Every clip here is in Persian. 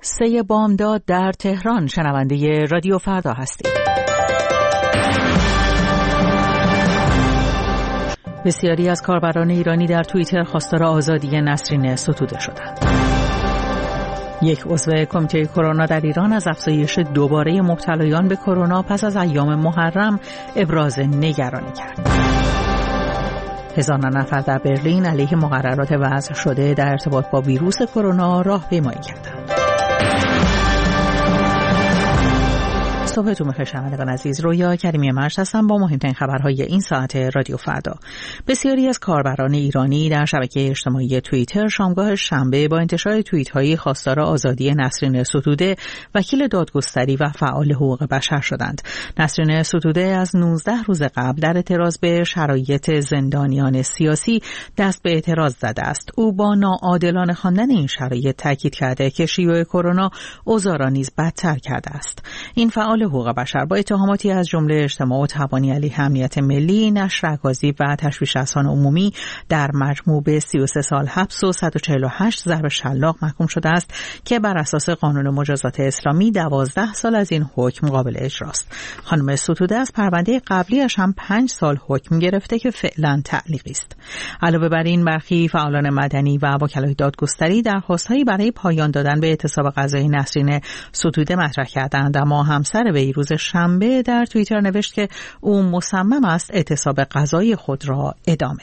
3 بامداد در تهران. شنونده رادیو فردا هستید. بسیاری از کاربران ایرانی در توییتر خواستار آزادی نسرین ستوده شدند. یک عضو کمیته کرونا در ایران از افزایش دوباره مبتلایان به کرونا پس از ایام محرم ابراز نگرانی کرد. هزاران نفر در برلین علیه مقررات وضع شده در ارتباط با ویروس کرونا راهپیمایی کردند. صبحتون بخیر شنوندگان عزیز. رویا کریمی مجد هستم با مهمترین خبرهای این ساعت رادیو فردا. بسیاری از کاربران ایرانی در شبکه اجتماعی توییتر شامگاه شنبه با انتشار توییت‌های خواستار آزادی نسرین ستوده وکیل دادگستری و فعال حقوق بشر شدند. نسرین ستوده از 19 روز قبل در اعتراض به شرایط زندانیان سیاسی دست به اعتراض زده است. او با ناعادلانه خواندن این شرایط تاکید کرده که شیوع کرونا اوضاع را نیز بدتر کرده است. این فعال حقوق بشر با اتهاماتی از جمله اجتماع و تبانی علیه امنیت ملی، نشر عکاسی و تشویش اذهان عمومی در مجموع به 33 سال حبس و 148 ضرب شلاق محکوم شده است که بر اساس قانون مجازات اسلامی 12 سال از این حکم قابل اجراست. خانم ستوده از پرونده قبلیش هم 5 سال حکم گرفته که فعلا تعلیقی است. علاوه بر این برخی فعالان مدنی و وکلای دادگستری درخواست‌هایی برای پایان دادن به اعتصاب قضایی نسرین ستوده مطرح کردند، اما همسر وی روز شنبه در توییتر نوشت که او مصمم است اعتصاب قضایی خود را ادامه.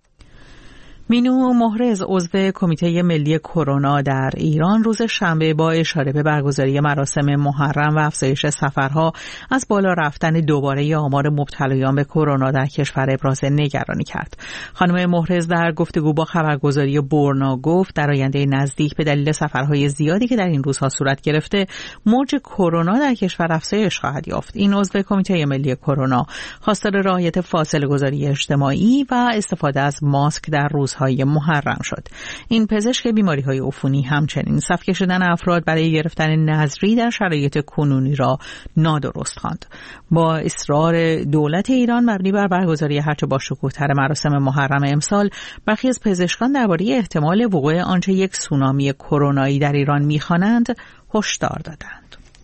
مینو محرز عضو کمیته ملی کرونا در ایران روز شنبه با اشاره به برگزاری مراسم محرم و افزایش سفرها از بالا رفتن دوباره آمار مبتلایان به کرونا در کشور ابراز نگرانی کرد. خانم محرز در گفتگو با خبرگزاری برنا گفت در آینده نزدیک به دلیل سفرهای زیادی که در این روزها صورت گرفته موج کرونا در کشور افزایش خواهد یافت. این عضو کمیته ملی کرونا خواستار رعایت فاصله گذاری اجتماعی و استفاده از ماسک در روزهای محرم شد. این پزشک بیماری‌های عفونی همچنین صف کشیدن افراد برای گرفتن نذری در شرایط کنونی را نادرست خواند. با اصرار دولت ایران مبنی بر برگزاری هرچه باشکوه‌تر مراسم محرم امسال، برخی از پزشکان درباره احتمال وقوع آنچه یک سونامی کرونایی در ایران می‌خوانند هشدار دادند.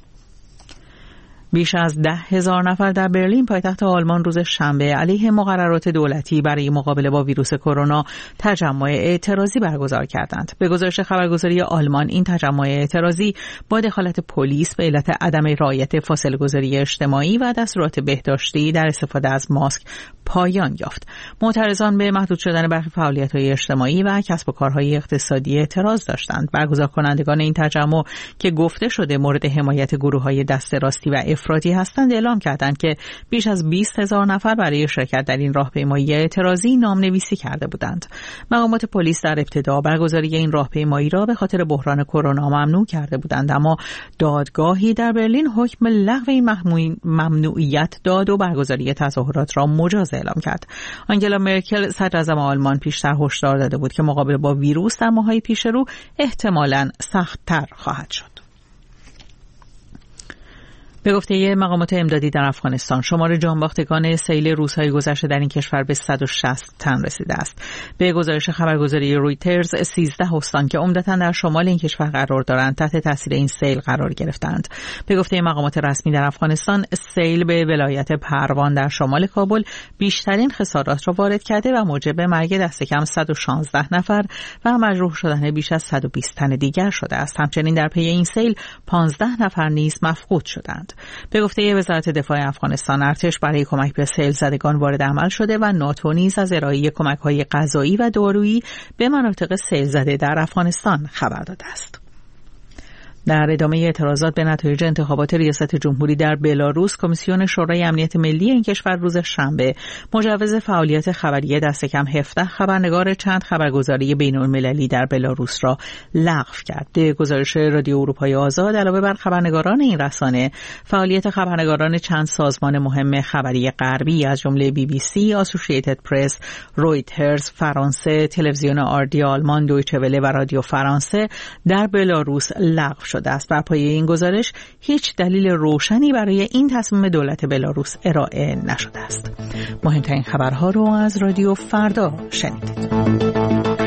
بیش از 10,000 نفر در برلین پایتخت آلمان روز شنبه علیه مقررات دولتی برای مقابله با ویروس کرونا تجمع اعتراضی برگزار کردند. به گزارش خبرگزاری آلمان این تجمع اعتراضی با دخالت پلیس به علت عدم رعایت فاصله گذاری اجتماعی و دستورات بهداشتی در استفاده از ماسک پایان یافت. معترضان به محدود شدن برخی فعالیت‌های اجتماعی و کسب و کارهای اقتصادی اعتراض داشتند. برگزار کنندگان این تجمع که گفته شده مورد حمایت گروه‌های دست راستی و افراطی هستند اعلام کردند که بیش از 20,000 نفر برای شرکت در این راهپیمایی اعتراضی نامنویسی کرده بودند. مقامات پلیس در ابتدا برگزاری این راهپیمایی را به خاطر بحران کرونا ممنوع کرده بودند، اما دادگاهی در برلین حکم لغو این ممنوعیت داد و برگزاری تظاهرات را مجاز اعلام کرد. آنگلا مرکل صدر اعظم آلمان پیشتر هشدار داده بود که مقابله با ویروس در ماه‌های پیش رو احتمالاً سخت‌تر خواهد شد. به گفته مقامات امدادی در افغانستان، شمار جانباختگان سیل روزهای گذشته در این کشور به 160 تن رسیده است. به گزارش خبرگزاری رویترز، 13 استان که عمدتاً در شمال این کشور قرار دارند تحت تاثیر این سیل قرار گرفتند. به گفته مقامات رسمی در افغانستان، سیل به ولایت پروان در شمال کابل بیشترین خسارات را وارد کرده و موجب مرگ دست کم 116 نفر و مجروح شدن بیش از 120 تن دیگر شده است. همچنین در پی این سیل 15 نفر نیز مفقود شدند. به گفته وزارت دفاع افغانستان، ارتش برای کمک به سیل زدگان وارد عمل شده و ناتو نیز از ارائه کمک‌های غذایی و دارویی به مناطق سیل زده در افغانستان خبر داده است. در ادامه اعتراضات به نتایج انتخابات ریاست جمهوری در بلاروس، کمیسیون شورای امنیت ملی این کشور روز شنبه مجوز فعالیت خبری دست کم 17 خبرنگار چند خبرگزاری بین‌المللی در بلاروس را لغو کرد. به گزارش رادیو اروپای آزاد، علاوه بر خبرنگاران این رسانه، فعالیت خبرنگاران چند سازمان مهم خبری غربی از جمله BBC، آسوشییتد پرس، رویترز فرانسه، تلویزیون آردی آلمان، دویچه وله و رادیو فرانسه در بلاروس لغو شده است. بر پایه این گزارش هیچ دلیل روشنی برای این تصمیم دولت بلاروس ارائه نشده است. مهمترین خبرها رو از رادیو فردا شنیدید.